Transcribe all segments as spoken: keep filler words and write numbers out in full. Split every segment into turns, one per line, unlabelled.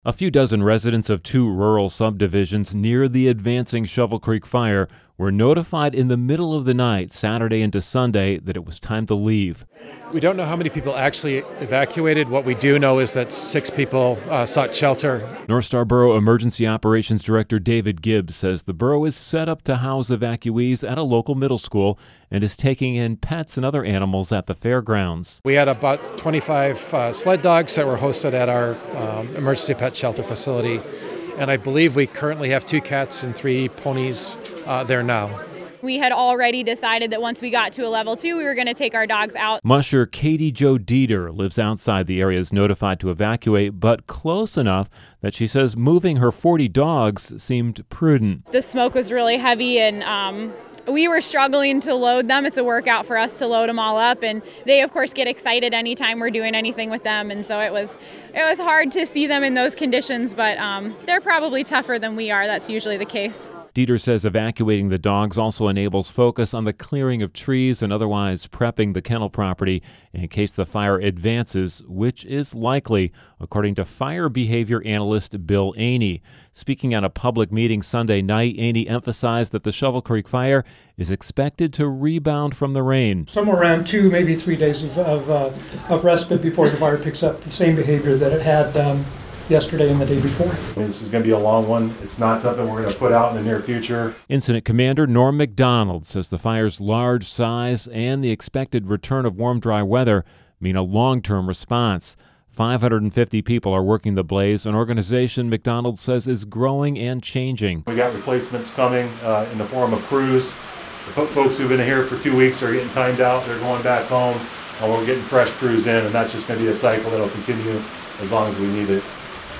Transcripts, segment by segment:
A few dozen residents of two rural subdivisions near the advancing Shovel Creek fire were notified in the middle of the night, Saturday into Sunday, that it was time to leave.
We don't know how many people actually evacuated. What we do know is that six people uh, sought shelter.
North Star Borough Emergency Operations Director David Gibbs says the borough is set up to house evacuees at a local middle school and is taking in pets and other animals at the fairgrounds.
We had about twenty-five uh, sled dogs that were hosted at our um, emergency pet shelter facility, and I believe we currently have two cats and three ponies uh, there now.
We had already decided that once we got to a level two, we were going to take our dogs out.
Musher Katie Jo Dieter lives outside the areas notified to evacuate, but close enough that she says moving her forty dogs seemed prudent.
The smoke was really heavy, and um, we were struggling to load them. It's a workout for us to load them all up, and they, of course, get excited anytime we're doing anything with them, and so it was it was hard to see them in those conditions, but um, they're probably tougher than we are. That's usually the case.
Dieter says evacuating the dogs also enables focus on the clearing of trees and otherwise prepping the kennel property in case the fire advances, which is likely, according to fire behavior analyst Bill Aney. Speaking at a public meeting Sunday night, Aney emphasized that the Shovel Creek fire is expected to rebound from the rain.
Somewhere around two, maybe three days of, of, uh, of respite before the fire picks up the same behavior that it had um, yesterday and the day before.
I mean, this is going to be a long one. It's not something we're going to put out in the near future.
Incident Commander Norm McDonald says the fire's large size and the expected return of warm, dry weather mean a long-term response. five hundred fifty people are working the blaze, an organization McDonald says is growing and changing.
We got replacements coming uh, in the form of crews. The folks who've been here for two weeks are getting timed out. They're going back home, and we're getting fresh crews in, and that's just going to be a cycle that'll continue as long as we need it.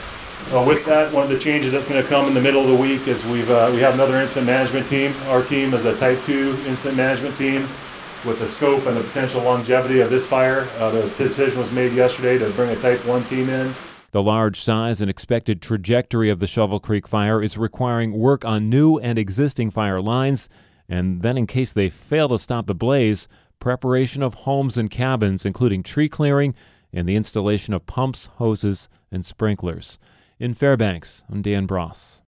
Uh, with that, one of the changes that's going to come in the middle of the week is we've uh, we have another incident management team. Our team is a Type two incident management team. With the scope and the potential longevity of this fire, uh, the decision was made yesterday to bring a Type one team in.
The large size and expected trajectory of the Shovel Creek fire is requiring work on new and existing fire lines, and then in case they fail to stop the blaze, preparation of homes and cabins, including tree clearing and the installation of pumps, hoses, and sprinklers. In Fairbanks, I'm Dan Bross.